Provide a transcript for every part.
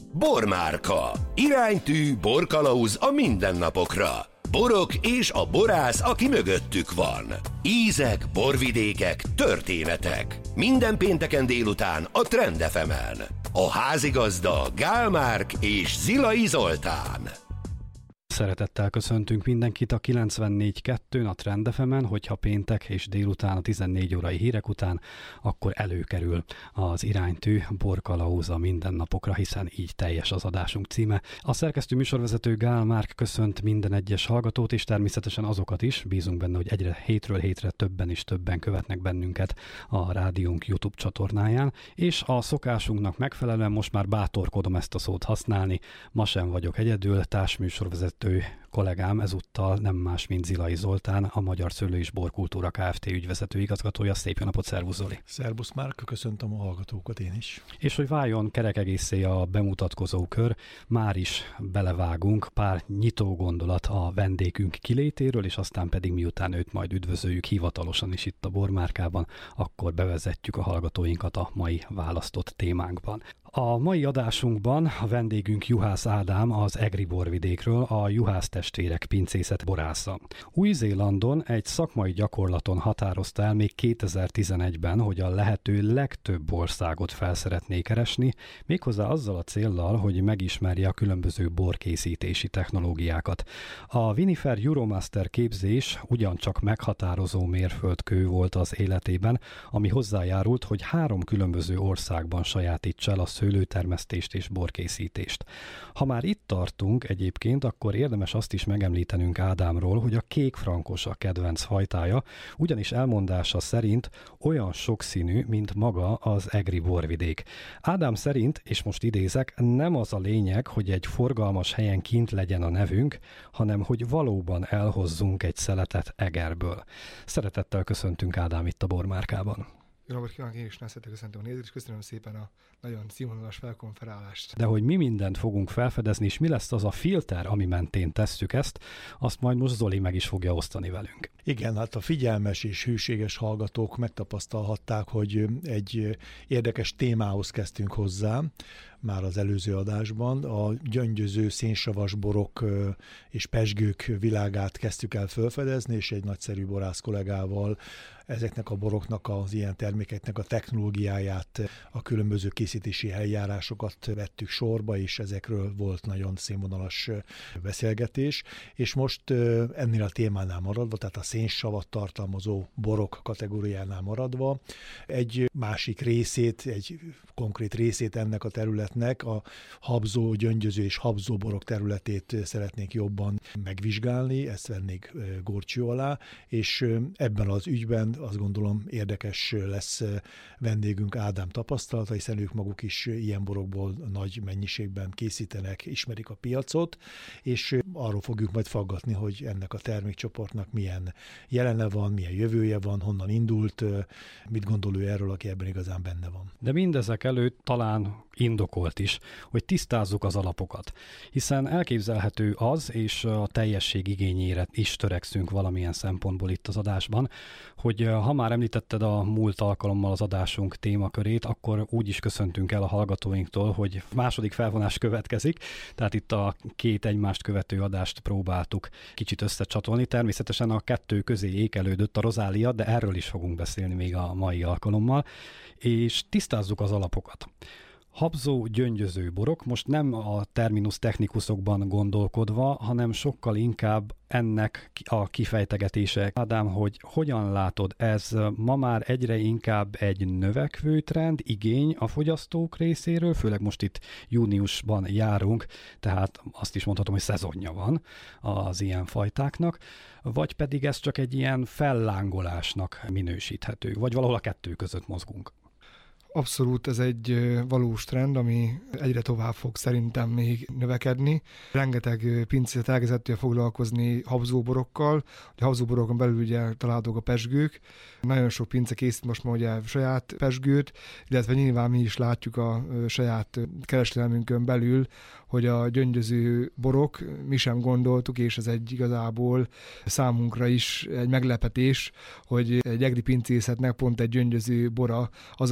Bormárka. Iránytű, borkalauz a mindennapokra. Borok és a borász, aki mögöttük van. Ízek, borvidékek, történetek. Minden pénteken délután a Trend FM-en. A házigazda Gál Márk és Zilai Zoltán. Szeretettel köszöntünk mindenkit a 94.2-n a Trend FM-en, hogyha péntek és délután a 14 órai hírek után, akkor előkerül az Iránytű, borkalauz a mindennapokra, hiszen így teljes az adásunk címe. A szerkesztő műsorvezető Gál Márk köszönt minden egyes hallgatót, és természetesen azokat is, bízunk benne, hogy egyre hétről hétre többen és többen követnek bennünket a rádiónk YouTube csatornáján, és a szokásunknak megfelelően most már bátorkodom ezt a szót használni, ma sem vagyok egyedül, társműsorvezető kollégám ezúttal nem más, mint Zilai Zoltán, a Magyar Szőlő és Borkultúra Kft. Ügyvezető igazgatója. Szép jó napot, szervusz Zoli! Szervusz Márk, köszöntöm a hallgatókat én is. És hogy váljon kerek egészé a bemutatkozó kör, már is belevágunk pár nyitó gondolat a vendégünk kilétéről, és aztán pedig miután őt majd üdvözöljük hivatalosan is itt a Bormárkában, akkor bevezetjük a hallgatóinkat a mai választott témánkban. A mai adásunkban a vendégünk Juhász Ádám az Egri borvidékről, a Juhász testvérek pincészet borásza. Új-Zélandon egy szakmai gyakorlaton határozta el még 2011-ben, hogy a lehető legtöbb országot fel szeretné keresni, méghozzá azzal a céllal, hogy megismerje a különböző borkészítési technológiákat. A Vinifer Euromaster képzés ugyancsak meghatározó mérföldkő volt az életében, ami hozzájárult, hogy 3 különböző országban sajátítsa el a szőlőtermesztést és borkészítést. Ha már itt tartunk egyébként, akkor érdemes azt is megemlítenünk Ádámról, hogy a kék frankos a kedvenc fajtája, ugyanis elmondása szerint olyan sokszínű, mint maga az egri borvidék. Ádám szerint, és most idézek, nem az a lényeg, hogy egy forgalmas helyen kint legyen a nevünk, hanem hogy valóban elhozzunk egy szeletet Egerből. Szeretettel köszöntünk Ádám itt a Bormárkában. Jó napot kívánok, én is szeretettel köszöntöm a nézőt, és köszönöm szépen a nagyon színvonalas felkonferálást. De hogy mi mindent fogunk felfedezni, és mi lesz az a filter, ami mentén tesszük ezt, azt majd most Zoli meg is fogja osztani velünk. Igen, hát a figyelmes és hűséges hallgatók megtapasztalhatták, hogy egy érdekes témához kezdtünk hozzá, már az előző adásban. A gyöngyöző szénsavas borok és pezsgők világát kezdtük el felfedezni, és egy nagyszerű borász kollégával ezeknek a boroknak, az ilyen termékeknek a technológiáját, a különböző készítési eljárásokat vettük sorba, és ezekről volt nagyon színvonalas beszélgetés. És most ennél a témánál maradva, tehát a szénsavat tartalmazó borok kategóriánál maradva, egy másik részét, egy konkrét részét ennek a területnek, a habzó, gyöngyöző és habzó borok területét szeretnék jobban megvizsgálni, ezt vennék górcső alá, és ebben az ügyben azt gondolom érdekes lesz vendégünk Ádám tapasztalata, hiszen ők maguk is ilyen borokból nagy mennyiségben készítenek, ismerik a piacot, és arról fogjuk majd faggatni, hogy ennek a termékcsoportnak milyen jelene van, milyen jövője van, honnan indult, mit gondol ő erről, aki ebben igazán benne van. De mindezek előtt talán indokolt is, hogy tisztázzuk az alapokat, hiszen elképzelhető az, és a teljesség igényére is törekszünk valamilyen szempontból itt az adásban, hogy ha már említetted a múlt alkalommal az adásunk témakörét, akkor úgy is köszöntünk el a hallgatóinktól, hogy második felvonás következik, tehát itt a 2 egymást követő adást próbáltuk kicsit összecsatolni. Természetesen a 2 közé ékelődött a rozália, de erről is fogunk beszélni még a mai alkalommal, és tisztázzuk az alapokat. Habzó, gyöngyöző borok, most nem a terminus technikusokban gondolkodva, hanem sokkal inkább ennek a kifejtegetése. Ádám, hogy hogyan látod, ez ma már egyre inkább egy növekvő trend, igény a fogyasztók részéről, főleg most itt júniusban járunk, tehát azt is mondhatom, hogy szezonja van az ilyen fajtáknak, vagy pedig ez csak egy ilyen fellángolásnak minősíthető, vagy valahol a 2 között mozgunk? Abszolút ez egy valós trend, ami egyre tovább fog szerintem még növekedni. Rengeteg pincészet elkezdett foglalkozni habzóborokkal. A habzóborokon belül ugye találhatók a pezsgők. Nagyon sok pince készít most már ugye saját pezsgőt, illetve nyilván mi is látjuk a saját kereskedelmünkön belül, hogy a gyöngyöző borok, mi sem gondoltuk, és ez egy igazából számunkra is egy meglepetés, hogy egy egri pincészetnek pont egy gyöngyöző bora az, ami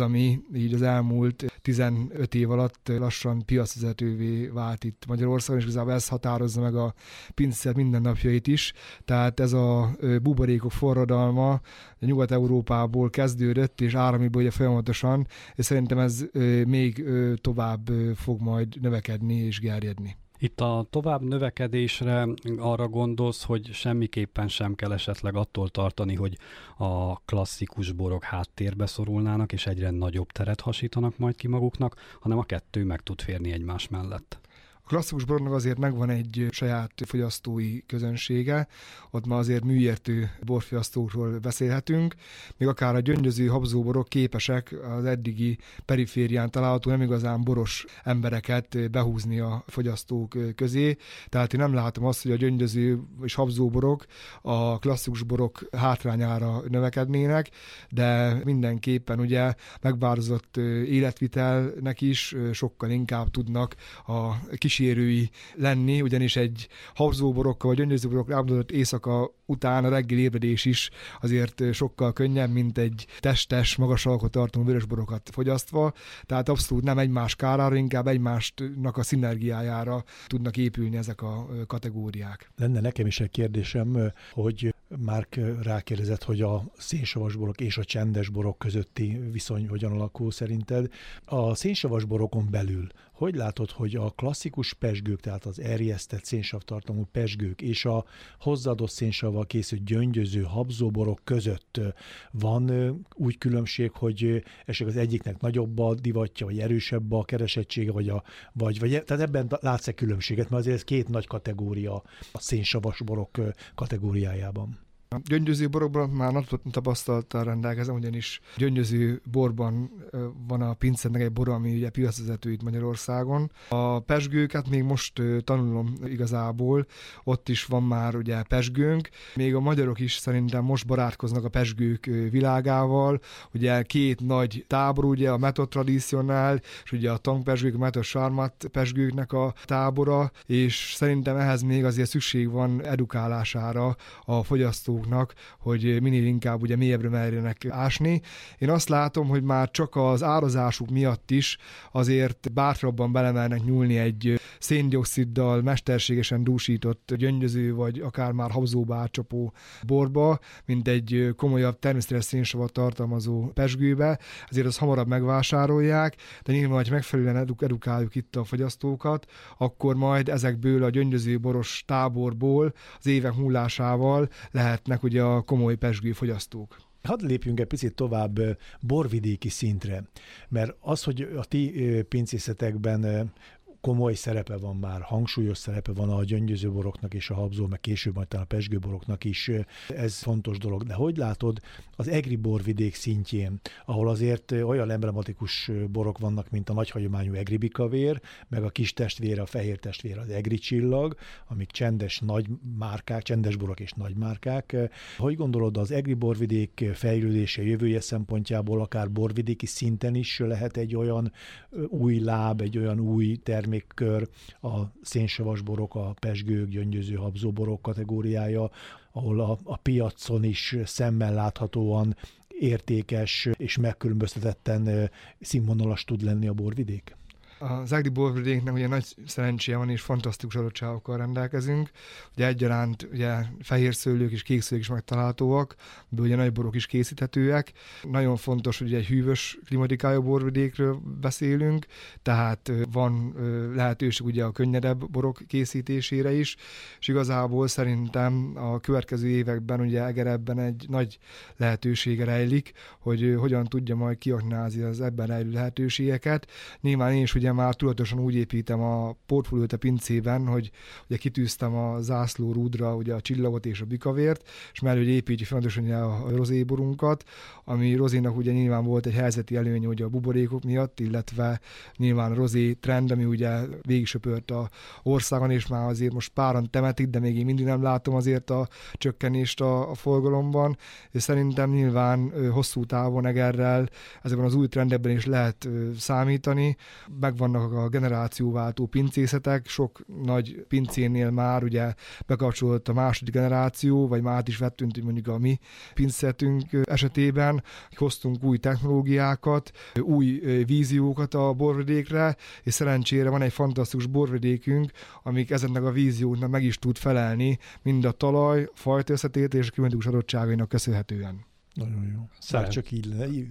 így az elmúlt 15 év alatt lassan piacvezetővé vált itt Magyarországon, és igazából ez határozza meg a pincészet mindennapjait is. Tehát ez a buborékok forradalma Nyugat-Európából kezdődött, és áramiből ugye folyamatosan, és szerintem ez még tovább fog majd növekedni és gerjedni. Itt a tovább növekedésre arra gondolsz, hogy semmiképpen sem kell esetleg attól tartani, hogy a klasszikus borok háttérbe szorulnának, és egyre nagyobb teret hasítanak majd ki maguknak, hanem a kettő meg tud férni egymás mellett. A klasszikus bornak azért megvan egy saját fogyasztói közönsége, ott már azért műértő borfogyasztókról beszélhetünk, még akár a gyöngyöző habzóborok képesek az eddigi periférián található nem igazán boros embereket behúzni a fogyasztók közé, tehát én nem látom azt, hogy a gyöngyöző és habzóborok a klasszikus borok hátrányára növekednének, de mindenképpen ugye megváltozott életvitelnek is sokkal inkább tudnak a kísérői lenni, ugyanis egy habzóborokkal vagy gyöngyözőborokkal elmondott éjszaka után a reggeli ébredés is azért sokkal könnyebb, mint egy testes, magas alkotartalmú vörösborokat fogyasztva, tehát abszolút nem egymás kárára, inkább egymásnak a szinergiájára tudnak épülni ezek a kategóriák. Lenne nekem is egy kérdésem, hogy Márk rákérdezett, hogy a szénsavas borok és a csendes borok közötti viszony hogyan alakul szerinted. A szénsavas borokon belül hogy látod, hogy a klasszikus pezsgők, tehát az erjesztett szénsavtartalmú pezsgők és a hozzáadott szénsavval készült gyöngyöző habzóborok között van úgy különbség, hogy esetleg az egyiknek nagyobb a divatja, vagy erősebb a keresettsége, vagy tehát ebben látsz-e különbséget, mert azért ez két nagy kategória a szénsavas borok kategóriájában. A gyöngyöző borokban már nagy tapasztalattal rendelkezem, ugyanis gyöngyöző borban van a pincének egy bora, ami ugye piacvezető itt Magyarországon. A pezsgőket még most tanulom igazából, ott is van már ugye pezsgőnk, még a magyarok is szerintem most barátkoznak a pezsgők világával, ugye két nagy tábor, ugye a Méthode Traditionnel, és ugye a tangpezsgők, a Méthode Charmat pezsgőknek a tábora, és szerintem ehhez még azért szükség van edukálására a fogyasztó, hogy minél inkább ugye mélyebbre merjenek ásni. Én azt látom, hogy már csak az árazásuk miatt is azért bátrabban belemernek nyúlni egy széndioxiddal mesterségesen dúsított gyöngyöző, vagy akár már habzóba átcsapó borba, mint egy komolyabb természetes szénsavat tartalmazó pezsgőbe, ezért azt hamarabb megvásárolják, de nyilván, hogy megfelelően edukáljuk itt a fogyasztókat, akkor majd ezekből a gyöngyöző boros táborból az évek múlásával lehetnek ugye a komoly pezsgő fogyasztók. Hadd lépjünk egy picit tovább borvidéki szintre, mert az, hogy a ti pincészetekben komoly szerepe van már, hangsúlyos szerepe van a gyöngyözőboroknak és a habzó, meg később majd talán a pezsgőboroknak is, ez fontos dolog. De hogy látod az egri borvidék szintjén, ahol azért olyan emblematikus borok vannak, mint a nagyhagyományú egri bikavér, meg a kis testvére, a fehér testvére, az egri csillag, amik csendes nagy márkák, csendes borok és nagy márkák. Hogy gondolod, az egri borvidék fejlődése jövője szempontjából akár borvidéki szinten is lehet egy olyan új láb, egy olyan új termékkör, a szénsavas borok, a pezsgők, gyöngyöző habzóborok kategóriája, ahol a piacon is szemmel láthatóan értékes és megkülönböztetetten színvonalas tud lenni a borvidék? Az egri borvidéknek ugye nagy szerencséje van, és fantasztikus adottságokkal rendelkezünk. Ugye egyaránt ugye fehér szőlők és kék szőlők is megtalálhatóak, de ugye nagy borok is készíthetőek. Nagyon fontos, hogy egy hűvös klimatikájú borvidékről beszélünk, tehát van lehetőség ugye a könnyedebb borok készítésére is, és igazából szerintem a következő években ugye Egerebben egy nagy lehetősége rejlik, hogy hogyan tudja majd kiaknázni az ebben rejlő lehetőségeket. Nyilván én is ugye már tudatosan úgy építem a portfóliót a pincében, hogy ugye kitűztem a zászlórúdra ugye a csillagot és a bikavért, és mellé építjük fontosan ugye a rozéborunkat, ami rozénak ugye nyilván volt egy helyzeti előnye ugye a buborékok miatt, illetve nyilván a rozé trend, ami ugye végigsöpört a országon, és már azért most páran temetik, de még én mindig nem látom azért a csökkenést a forgalomban, és szerintem nyilván hosszú távon Egerrel ezekben az új trendekben is lehet számítani. megvannak a generációváltó pincészetek, sok nagy pincénél már ugye bekapcsolódott a második generáció, vagy már is vettünk mondjuk a mi pincészetünk esetében, hoztunk új technológiákat, új víziókat a borvidékre, és szerencsére van egy fantasztikus borvidékünk, amik ezeknek a vízióknak meg is tud felelni, mind a talaj, fajta összetétel és a klimatikus adottságainak köszönhetően. Nagyon jó. Már csak így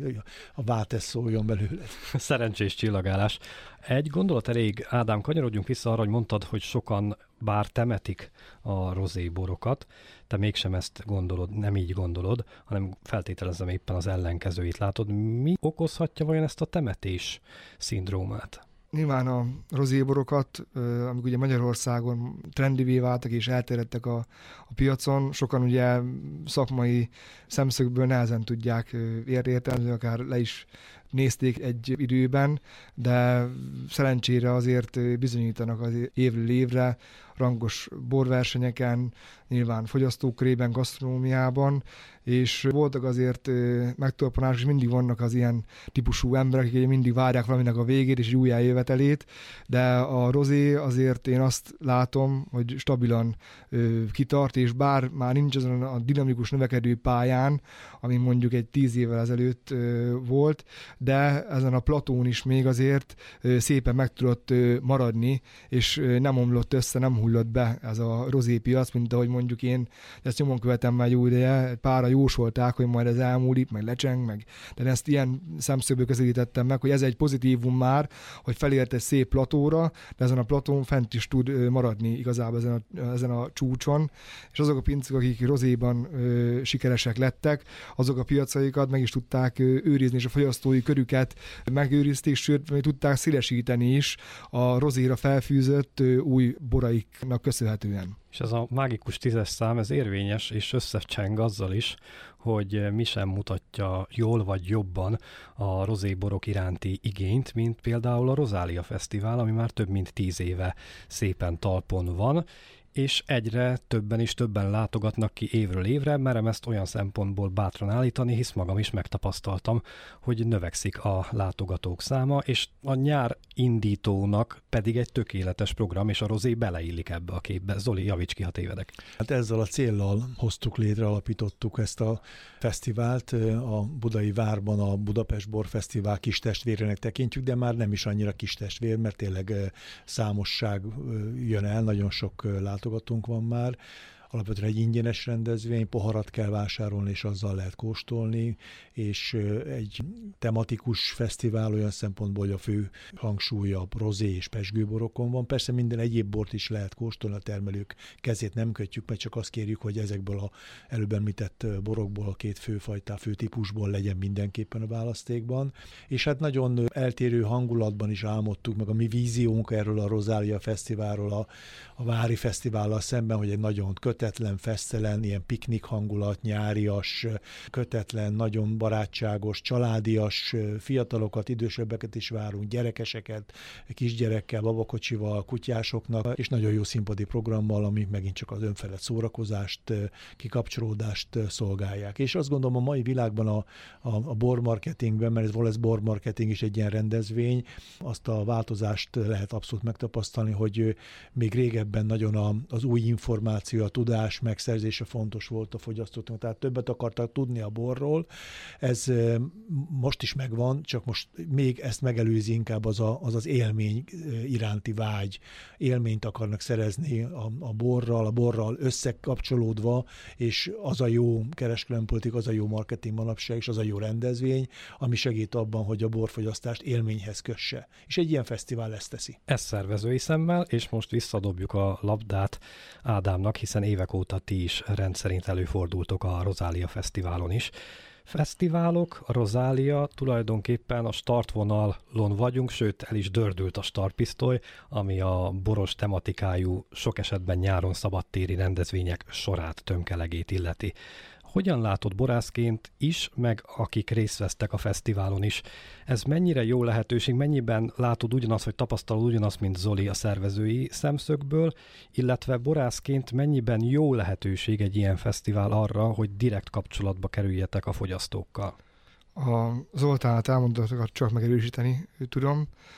a Vátes szóljon belőle. Szerencsés csillagálás. Egy gondolat elég, Ádám, kanyarodjunk vissza arra, hogy mondtad, hogy sokan bár temetik a rozéborokat, te mégsem ezt gondolod, nem így gondolod, hanem feltételezem éppen az ellenkezőit látod. Mi okozhatja vajon ezt a temetés szindrómát? Nyilván a rozéborokat, amik ugye Magyarországon trendivé váltak és elterjedtek a piacon, sokan ugye szakmai szemszögből nehezen tudják értelmezni, akár le is nézték egy időben, de szerencsére azért bizonyítanak az évről évre rangos borversenyeken, nyilván fogyasztókörében, gasztronómiában, és voltak azért megtorpanások, és mindig vannak az ilyen típusú emberek, akik mindig várják valaminek a végét és újjájövetelét, de a rozé azért én azt látom, hogy stabilan kitart, és bár már nincs azon a dinamikus növekedő pályán, ami mondjuk egy 10 évvel ezelőtt volt, de ezen a platón is még azért szépen meg tudott maradni, és nem omlott össze, nem hullott be ez a rozépiac, mint ahogy mondjuk én ezt nyomon követem már jó ideje, pára jósolták, hogy majd ez elmúlik, meg lecseng, meg. De ezt ilyen szemszögből közelítettem meg, hogy ez egy pozitívum már, hogy felért egy szép platóra, de ezen a platón fent is tud maradni igazából ezen a csúcson, és azok a pincek, akik rozéban sikeresek lettek, azok a piacaikat meg is tudták őrizni, és a fogyasztói körüket megőrizték, sőt, tudták szélesíteni is a rozéra felfűzött új boraiknak köszönhetően. És ez a mágikus 10-es szám, ez érvényes, és összecseng azzal is, hogy mi sem mutatja jól vagy jobban a rozéborok iránti igényt, mint például a Rozália Fesztivál, ami már több mint 10 éve szépen talpon van, és egyre többen látogatnak ki évről évre, merem ezt olyan szempontból bátran állítani, hisz magam is megtapasztaltam, hogy növekszik a látogatók száma, és a nyár indítónak pedig egy tökéletes program, és a rozé beleillik ebbe a képbe. Zoli, javíts ki, ha tévedek. Hát ezzel a céllal hoztuk létre, alapítottuk ezt a fesztivált. A Budai Várban a Budapest Borfesztivál kis testvérének tekintjük, de már nem is annyira kis testvér, mert tényleg számosság jön el, nagyon sok látogatónk van már. Alapvetően egy ingyenes rendezvény, poharat kell vásárolni, és azzal lehet kóstolni, és egy tematikus fesztivál olyan szempontból, hogy a fő hangsúly a rozé és pezsgőborokon van. Persze minden egyéb bort is lehet kóstolni, a termelők kezét nem kötjük, mert csak azt kérjük, hogy ezekből a előbb említett borokból, a két fő típusból legyen mindenképpen a választékban. És hát nagyon eltérő hangulatban is álmodtuk meg a mi víziónk erről a Rozália Fesztiválról, a Vári Fesztivállal szemben, hogy egy nagyon kötetlen, fesztelen, ilyen piknik hangulat, nyárias, kötetlen, nagyon barátságos, családias, fiatalokat, idősebbeket is várunk, gyerekeseket, kisgyerekkel, babakocsival, kutyásoknak, és nagyon jó színpadi programmal, amik megint csak az önfelett szórakozást, kikapcsolódást szolgálják. És azt gondolom, a mai világban a bormarketingben, mert ez Wallace bormarketing is egy ilyen rendezvény, azt a változást lehet abszolút megtapasztalni, hogy még régebben nagyon az új információ, a tudás megszerzése fontos volt a fogyasztóknak, tehát többet akartak tudni a borról. Ez most is megvan, csak most még ezt megelőzi inkább az élmény iránti vágy. Élményt akarnak szerezni a borral összekapcsolódva, és az a jó kereskedelempolitika, az a jó marketing manapság, és az a jó rendezvény, ami segít abban, hogy a borfogyasztást élményhez kösse. És egy ilyen fesztivál ezt teszi. Ez szervezői szemmel, és most visszadobjuk a labdát Ádámnak, hiszen évek óta ti is rendszerint előfordultok a Rozália Fesztiválon is. Fesztiválok, a Rozália, tulajdonképpen a startvonalon vagyunk, sőt el is dördült a startpisztoly, ami a boros tematikájú, sok esetben nyáron szabadtéri rendezvények sorát, tömkelegét illeti. Hogyan látod borászként is, meg akik részt vesztek a fesztiválon is? Ez mennyire jó lehetőség, mennyiben látod ugyanazt, vagy tapasztalod ugyanazt, mint Zoli a szervezői szemszögből, illetve borászként mennyiben jó lehetőség egy ilyen fesztivál arra, hogy direkt kapcsolatba kerüljetek a fogyasztókkal? A Zoltán elmondottakat csak megerősíteni tudom.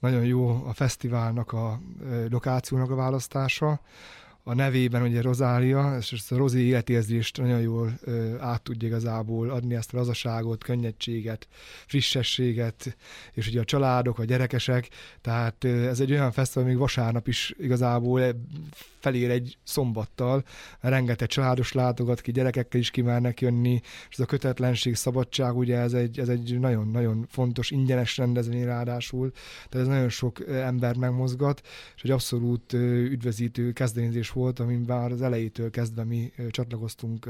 nagyon jó a fesztiválnak a lokációnak a választása. A nevében ugye Rozália, és ezt a rozé életérzést nagyon jól át tudja igazából adni, ezt a lazaságot, könnyedséget, frissességet, és ugye a családok, a gyerekesek, tehát ez egy olyan fesztivál, még vasárnap is igazából felér egy szombattal, rengeteg családos látogat ki, gyerekekkel is kimernek jönni, és ez a kötetlenség, szabadság, ugye ez egy nagyon-nagyon fontos, ingyenes rendezvény ráadásul, tehát ez nagyon sok ember megmozgat, és egy abszolút üdvözítő kezdeményezés volt, amin már az elejétől kezdve mi csatlakoztunk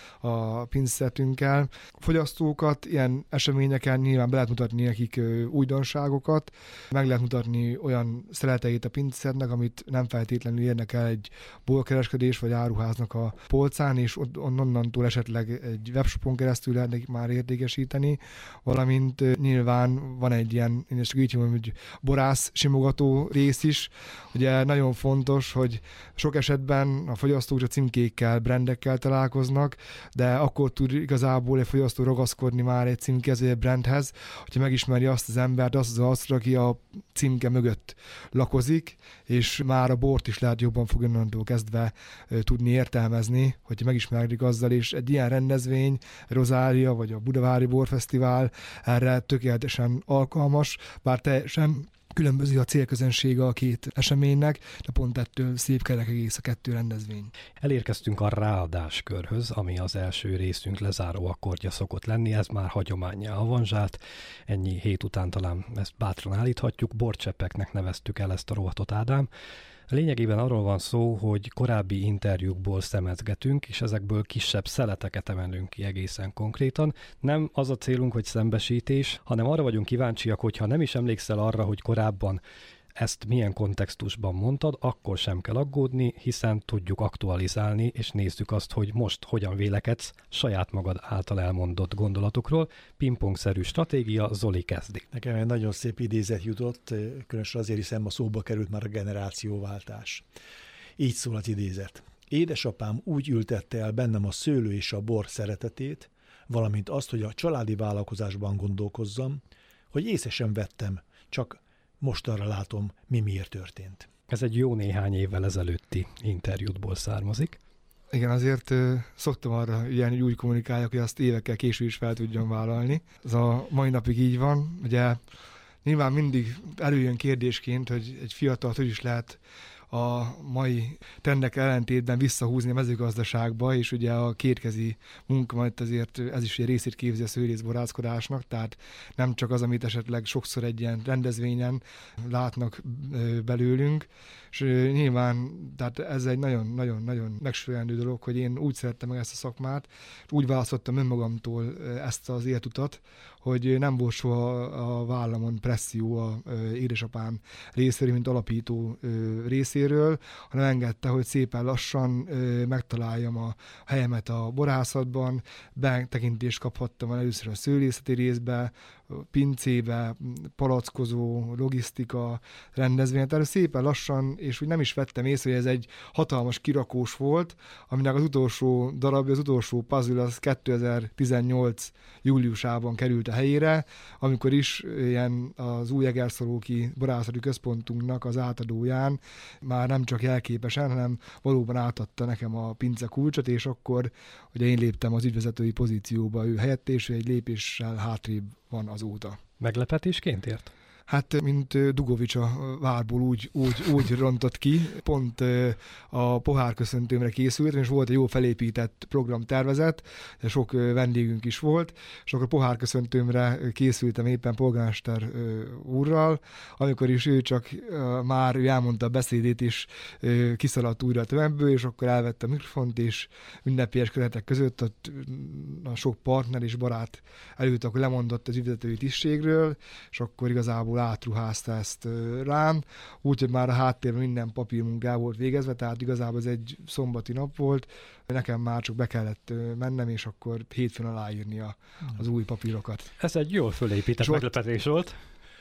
a pinzetünkkel. A fogyasztókat ilyen eseményeken nyilván be lehet mutatni nekik újdonságokat, meg lehet mutatni olyan szereteit a pinzetnek, amit nem feltétlenül érnek el egy boltkereskedés vagy áruháznak a polcán, és onnantól esetleg egy webshopon keresztül lehet már értékesíteni, valamint nyilván van egy ilyen, én csak így mondom, hogy borász simogató rész is. Ugye nagyon fontos, hogy sok esetben a fogyasztók a címkékkel, brandekkel találkoznak, de akkor tud igazából egy fogyasztó ragaszkodni már egy címkező brandhez, hogyha megismeri azt az embert, azt az arcot, aki a címke mögött lakozik, és már a bort is lehet jobban fog onnantól kezdve tudni értelmezni, hogy megismerik azzal, és egy ilyen rendezvény, Rozália vagy a Budavári Borfesztivál erre tökéletesen alkalmas, bár teljesen különböző a célközönsége a két eseménynek, de pont ettől szép kerek egész a kettő rendezvény. Elérkeztünk a ráadáskörhöz, ami az első részünk lezáró akkordja szokott lenni, ez már hagyománnyá avanzsált. Ennyi hét után talán ezt bátran állíthatjuk, borcseppeknek neveztük el ezt a rovatot, Ádám. Lényegében arról van szó, hogy korábbi interjúkból szemezgetünk, és ezekből kisebb szeleteket emelünk ki egészen konkrétan. Nem az a célunk, hogy szembesítés, hanem arra vagyunk kíváncsiak, hogyha nem is emlékszel arra, hogy korábban ezt milyen kontextusban mondtad, akkor sem kell aggódni, hiszen tudjuk aktualizálni, és nézzük azt, hogy most hogyan vélekedsz saját magad által elmondott gondolatokról. Pingpongszerű stratégia, Zoli kezdi. Nekem egy nagyon szép idézet jutott, különösen azért, hiszen a szóba került már a generációváltás. Így szól az idézet. Édesapám úgy ültette el bennem a szőlő és a bor szeretetét, valamint azt, hogy a családi vállalkozásban gondolkozzam, hogy észre sem vettem, csak most arra látom, miért történt. Ez egy jó néhány évvel ezelőtti interjútból származik. Igen, azért szoktam arra ilyen úgy kommunikáljak, hogy azt évekkel később is fel tudjam vállalni. Ez a mai napig így van. Ugye nyilván mindig előjön kérdésként, hogy egy fiatal hogy is lehet a mai trendek ellentétben visszahúzni a mezőgazdaságba, és ugye a kétkezi munka, majd azért ez is egy részét képzi a szőlészborászkodásnak, tehát nem csak az, amit esetleg sokszor egy ilyen rendezvényen látnak belőlünk, és nyilván tehát ez egy nagyon-nagyon megsőrendő dolog, hogy én úgy szerettem meg ezt a szakmát, és úgy választottam önmagamtól ezt az életutat, hogy nem volt soha a vállamon presszió a édesapám részéről, mint alapító részéről, hanem engedte, hogy szépen lassan megtaláljam a helyemet a borászatban, betekintést kaphattam először a szőlészeti részbe, pincébe, palackozó, logisztika, rendezvény. Tehát szépen lassan, és úgy nem is vettem észre, hogy ez egy hatalmas kirakós volt, aminek az utolsó darabja, az utolsó puzzle az 2018 júliusában került a helyére, amikor is ilyen az új egerszalóki borászati központunknak az átadóján már nem csak jelképesen, hanem valóban átadta nekem a pince kulcsot, és akkor ugye én léptem az ügyvezetői pozícióba ő helyett, és egy lépéssel hátrébb van azóta. Meglepetésként ért? Hát, mint Dugovics a várból úgy rontott ki, pont a pohárköszöntőmre készültem, és volt egy jó felépített programtervezet, de sok vendégünk is volt, és akkor pohárköszöntőmre készültem éppen polgármester úrral, amikor is ő csak már ő elmondta a beszédét, és kiszaladt újra a tömegből, és akkor elvette a mikrofont, és ünnepélyes keretek között ott a sok partner és barát előtt akkor lemondott az ügyvezetői tisztségről, és akkor igazából átruházta ezt rám, úgyhogy már a háttérben minden papírmunkával volt végezve, tehát igazából ez egy szombati nap volt, nekem már csak be kellett mennem, és akkor hétfőn aláírni az új papírokat. Ez egy jól fölépített meglepetés volt.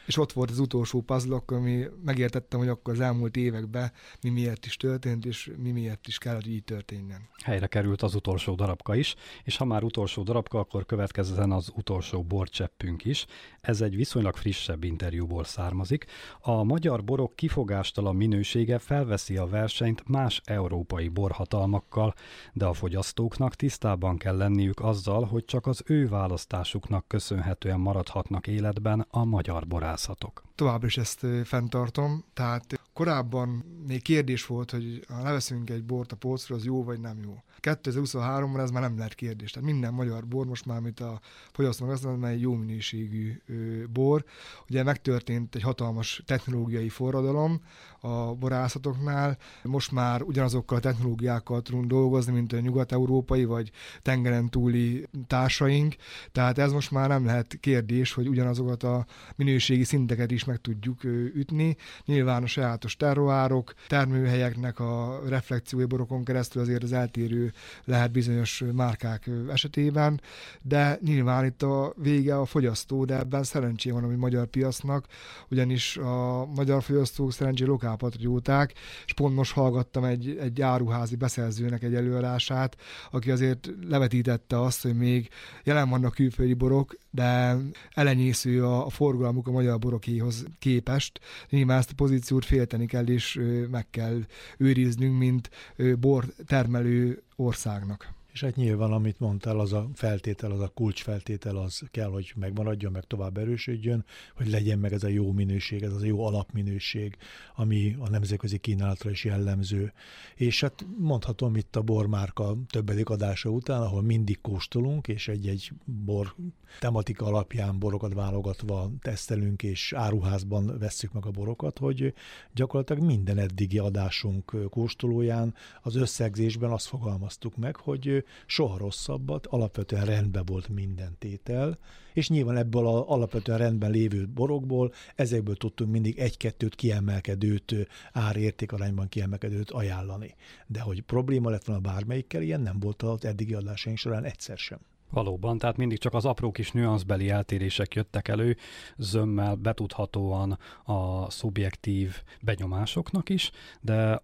És ott volt az utolsó puzzle, ami megértettem, hogy akkor az elmúlt években mi miért is történt, és mi miért is kell, hogy így történjen. Helyre került az utolsó darabka is, és ha már utolsó darabka, akkor következzen az utolsó borcseppünk is. Ez egy viszonylag frissebb interjúból származik. A magyar borok kifogástalan minősége felveszi a versenyt más európai borhatalmakkal, de a fogyasztóknak tisztában kell lenniük azzal, hogy csak az ő választásuknak köszönhetően maradhatnak életben a magyar borászatok. Továbbra is ezt fenntartom, tehát korábban még kérdés volt, hogy ha leveszünk egy bort a polcról, az jó vagy nem jó. 2023-ban ez már nem lehet kérdés. Tehát minden magyar bor most már, mint a fogyasztónak azt mondom, egy jó minőségű bor. Ugye megtörtént egy hatalmas technológiai forradalom a borászatoknál. Most már ugyanazokkal a technológiákkal tudunk dolgozni, mint a nyugat-európai vagy tengeren túli társaink. Tehát ez most már nem lehet kérdés, hogy ugyanazokat a minőségi szinteket is meg tudjuk ütni. Nyilván a sajátos terroárok, termőhelyeknek a reflekciói borokon keresztül azért az eltérő lehet bizonyos márkák esetében, de nyilván itt a vége a fogyasztó, de ebben szerencsé van a magyar piacnak, ugyanis a magyar fogyasztók szerencsé lokálpatrióták, és pont most hallgattam egy áruházi beszerzőnek egy előadását, aki azért levetítette azt, hogy még jelen vannak külföldi borok, de elenyésző a forgalmuk a magyar borokéhoz képest. Nyilván ezt a pozíciót félteni kell, és meg kell őriznünk, mint bor termelő országnak. És hát nyilván, amit mondtál, az a feltétel, az a kulcsfeltétel, az kell, hogy megmaradjon, meg tovább erősödjön, hogy legyen meg ez a jó minőség, ez a jó alapminőség, ami a nemzetközi kínálatra is jellemző. És hát mondhatom itt a bormárka többedik adása után, ahol mindig kóstolunk, és egy-egy bor tematika alapján borokat válogatva tesztelünk, és áruházban vesszük meg a borokat, hogy gyakorlatilag minden eddigi adásunk kóstolóján az összegzésben azt fogalmaztuk meg, hogy soha rosszabbat, alapvetően rendben volt minden tétel, és nyilván ebből az alapvetően rendben lévő borokból, ezekből tudtunk mindig egy-kettőt kiemelkedőt, ár-értékarányban kiemelkedőt ajánlani. De hogy probléma lett volna bármelyikkel, ilyen nem volt az eddigi adásaink során egyszer sem. Valóban, tehát mindig csak az apró kis nüanszbeli eltérések jöttek elő, zömmel betudhatóan a szubjektív benyomásoknak is, de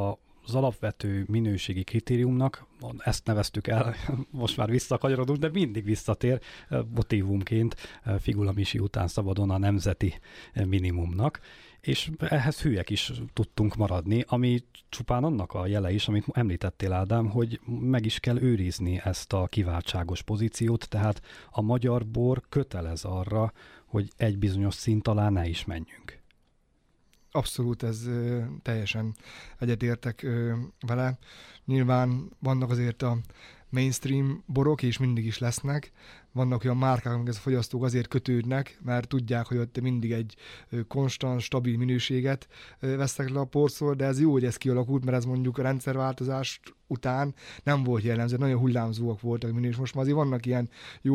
az alapvető minőségi kritériumnak, ezt neveztük el, most már visszakanyarodunk, de mindig visszatér motívumként Figula Misi után szabadon a nemzeti minimumnak, és ehhez hülyek is tudtunk maradni, ami csupán annak a jele is, amit említettél, Ádám, hogy meg is kell őrizni ezt a kiváltságos pozíciót, tehát a magyar bor kötelez arra, hogy egy bizonyos szint alá ne is menjünk. Abszolút, ez teljesen egyetértek vele. Nyilván vannak azért a mainstream borok, és mindig is lesznek. Vannak olyan márkák, amiket a fogyasztók azért kötődnek, mert tudják, hogy ott mindig egy konstant, stabil minőséget vesznek le a porcról, de ez jó, hogy ez kialakult, mert ez mondjuk a rendszerváltozás után nem volt jellemző, nagyon hullámzóak voltak minős. Most már azért vannak ilyen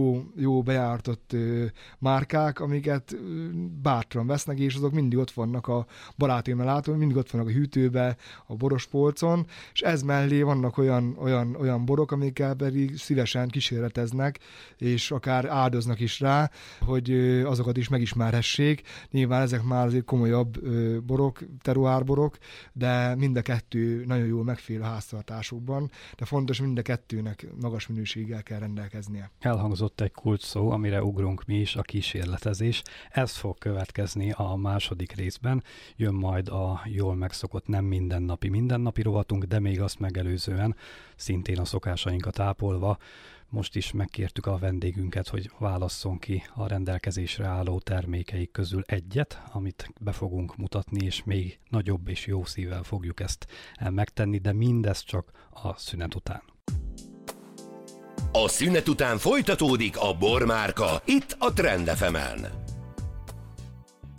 jó bejártott márkák, amiket bátran vesznek, és azok mindig ott vannak a barátaimnál látom, mindig ott vannak a hűtőbe, a boros polcon, és ez mellé vannak olyan borok, amikkel pedig szívesen kísérleteznek, és akár áldoznak is rá, hogy azokat is megismerhessék. Nyilván ezek már azért komolyabb borok, terroárborok, de mind a kettő nagyon jól megfél a háztartásokban, de fontos, mind a kettőnek magas minőséggel kell rendelkeznie. Elhangzott egy kulcs szó, amire ugrunk mi is, a kísérletezés. Ez fog következni a második részben. Jön majd a jól megszokott nem mindennapi rovatunk, de még azt megelőzően, szintén a szokásainkat ápolva, most is megkértük a vendégünket, hogy válasszon ki a rendelkezésre álló termékeik közül egyet, amit be fogunk mutatni, és még nagyobb és jó szívvel fogjuk ezt megtenni, de mindez csak a szünet után. A szünet után folytatódik a Bormárka, itt a Trend FM-en.